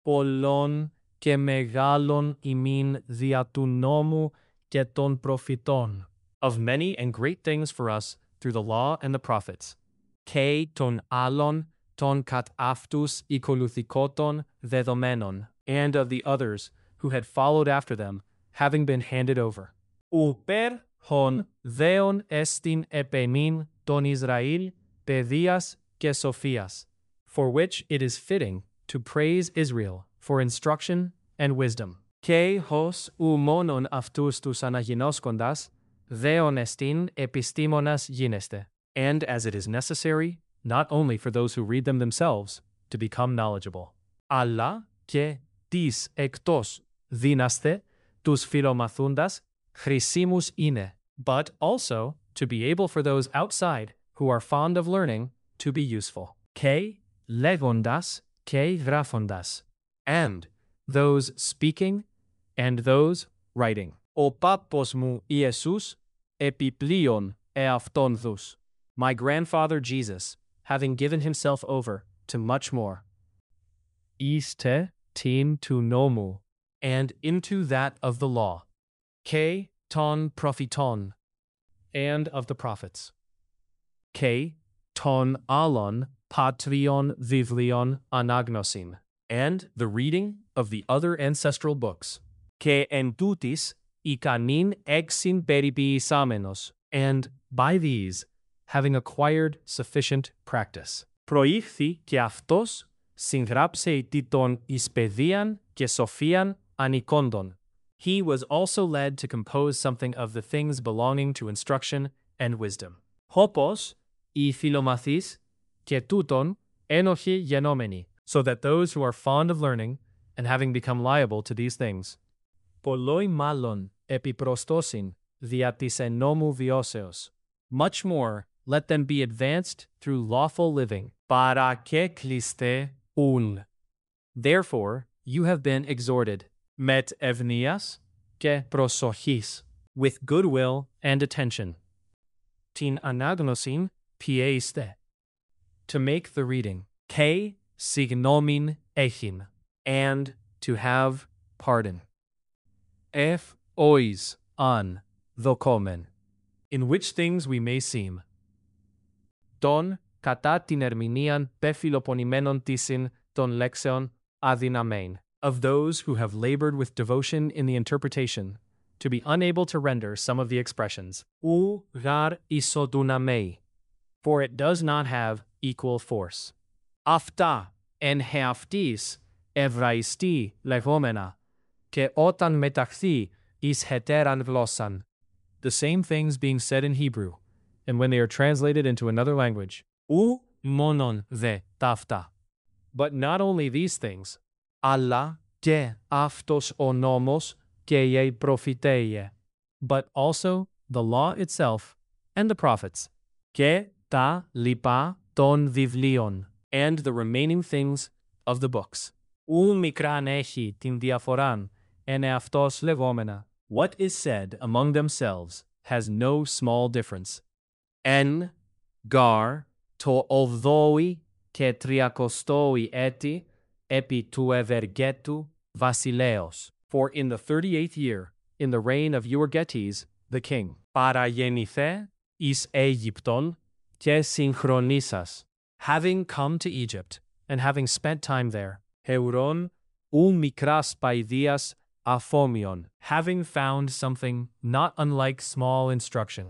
πολλών και μεγάλων ημίν δια του νόμου και των προφητών. Of many and great things for us through the law and the prophets. Και των άλλων των κατ' αυτούς ακολουθηκότων δεδομένων. And of the others who had followed after them, having been handed over. Ουπέρ χον δέον εστιν επεμήν των Ισραήλ παιδείας και σοφίας. For which it is fitting to praise Israel for instruction and wisdom. Και hos ου μόνον αυτούς τους αναγινώσκοντας, δέον εστιν επιστήμονας γίνεστε. And as it is necessary, not only for those who read them themselves, to become knowledgeable. Αλλά και τις εκτός δύναστε, τους φιλομαθούντας, χρησίμους είναι. But also, to be able for those outside, who are fond of learning, to be useful. Και λέγοντας και γράφοντας. And those speaking and those writing. Ο πάπος μου Ιησούς επιπλέον εαυτόν δους. My grandfather Jesus, having given himself over to much more. Iste tin tu nomu. And into that of the law. Ke ton prophiton. And of the prophets. Ke ton alon patrion vivlion anagnosin. And the reading of the other ancestral books. Ke en tutis ikanin exin peripiisamenos. And by these, having acquired sufficient practice. Προήχθη και αυτός συγγράψε τίτον εις παιδείαν και σοφίαν ανικόντων. He was also led to compose something of the things belonging to instruction and wisdom. Hopos, οι φιλομαθείς, και τούτον ένοχοι γενόμενοι, so that those who are fond of learning, and having become liable to these things, πολλοί μάλλον επιπροσθώσιν δια της εν νόμου βιώσεως. Much more, let them be advanced through lawful living. Παρακέκλειστε ουν. Therefore, you have been exhorted, met ευνοίας και προσοχής, with goodwill and attention. Την ανάγνωσιν πιέστε. To make the reading. Και συγνώμην έχειν. And to have pardon. Εφ ois an δοκόμεν. In which things we may seem. Τον κατά την ερμηνείαν πεφιλοπονημένων τίσιν των λέξεων αδυναμέν. Of those who have labored with devotion in the interpretation, to be unable to render some of the expressions. Ου γαρ ισοδυναμέι. For it does not have equal force. Αυτά εν χεαυτής εβραϊστή λεγόμενα, και όταν μεταχθεί εις hetέραν γλώσσαν. The same things being said in Hebrew, and when they are translated into another language. Ου μόνον δε ταύτα. But not only these things, αλλά και αυτός ο νόμος και οι προφητέιε. But also the law itself and the prophets. Και τα λοιπά των βιβλίων. And the remaining things of the books. Ου μικράν έχει την διαφοράν εν αυτός λεγόμενα. What is said among themselves has no small difference. Εν γαρ το οβδόη και τριακοστόη έτη επί του ευεργέτου βασιλέως. For in the 38th year, in the reign of Euergetes, the king, παραγεννηθέ εις Αίγυπτον και συγχρονίσας, having come to Egypt, and having spent time there, heurών ου μικράς παηδίας αφόμιον, having found something not unlike small instruction,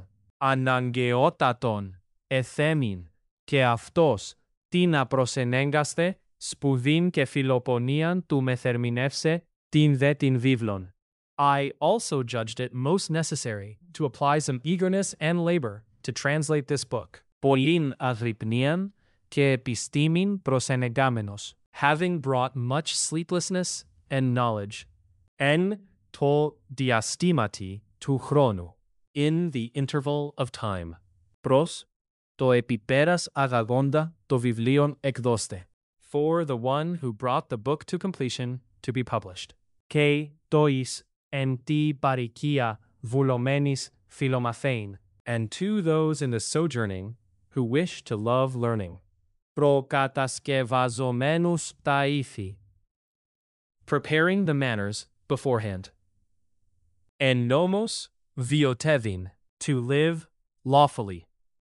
αναγκαιότατον εθέμιν, και αυτός τι να προσενέγκαστε σπουδήν και φιλοπονίαν του μεθερμινεύσε την δε την βίβλον. I also judged it most necessary to apply some eagerness and labor to translate this book. Πολλήν αγρυπνίαν και επιστήμην προσενεγάμενος, having brought much sleeplessness and knowledge. Εν το διαστήματι του χρόνου, in the interval of time. Προς το επιπέρας αγαγόντα το βιβλίον εκδώστε. For the one who brought the book to completion to be published. Και tois εν τη παροικία βουλωμένης φιλομαθέιν, and to those in the sojourning who wish to love learning. Προκατασκευαζομένους τα ήθη. preparing the manners beforehand. En nomos viotevin, to live lawfully.